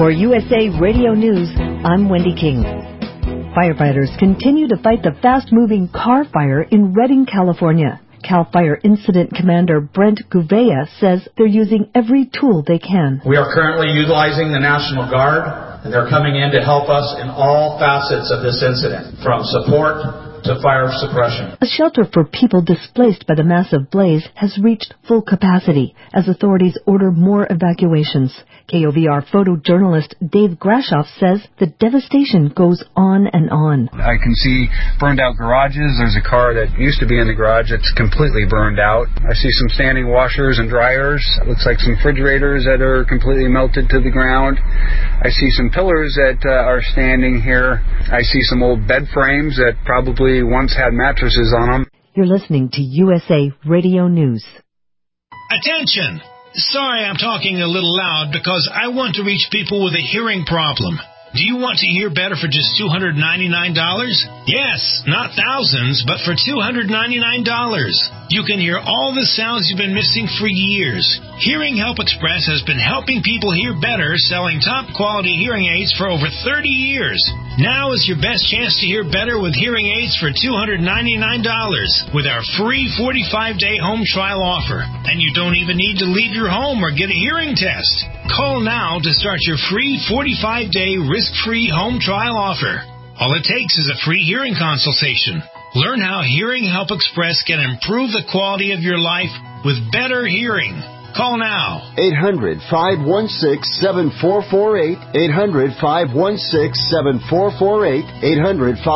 For USA Radio News, I'm Wendy King. Firefighters continue to fight the fast-moving car fire in Redding, California. CAL FIRE Incident Commander Brent Gouveia says they're using every tool they can. We are currently utilizing the National Guard, and they're coming in to help us in all facets of this incident, from support to fire suppression. A shelter for people displaced by the massive blaze has reached full capacity as authorities order more evacuations. KOVR photojournalist Dave Grashoff says the devastation goes on and on. I can see burned out garages. There's a car that used to be in the garage that's completely burned out. I see some standing washers and dryers. It looks like some refrigerators that are completely melted to the ground. I see some pillars that are standing here. I see some old bed frames that probably once had mattresses on them. You're listening to USA Radio News. Attention! Sorry I'm talking a little loud because I want to reach people with a hearing problem. Do you want to hear better for just $299? Yes, not thousands, but for $299. You can hear all the sounds you've been missing for years. Hearing Help Express has been helping people hear better, selling top-quality hearing aids for over 30 years. Now is your best chance to hear better with hearing aids for $299 with our free 45-day home trial offer. And you don't even need to leave your home or get a hearing test. Call now to start your free 45-day risk-free home trial offer. All it takes is a free hearing consultation. Learn how Hearing Help Express can improve the quality of your life with better hearing. Call now. 800-516-7448. 800-516-7448.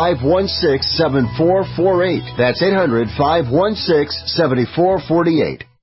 800-516-7448. That's 800-516-7448.